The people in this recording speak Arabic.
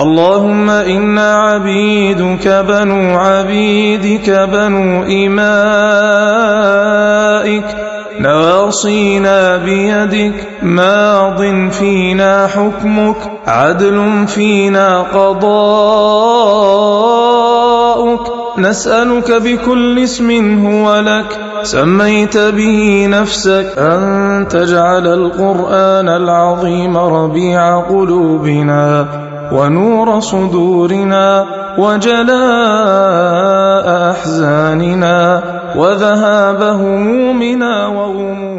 اللهم إنا عبيدك بنو عبيدك بنو إمائك نواصينا بيدك ماض فينا حكمك عدل فينا قضاؤك نسألك بكل اسم هو لك سميت به نفسك أن تجعل القرآن العظيم ربيع قلوبنا ونور صدورنا وجلاء أحزاننا وذهاب همومنا وغمومنا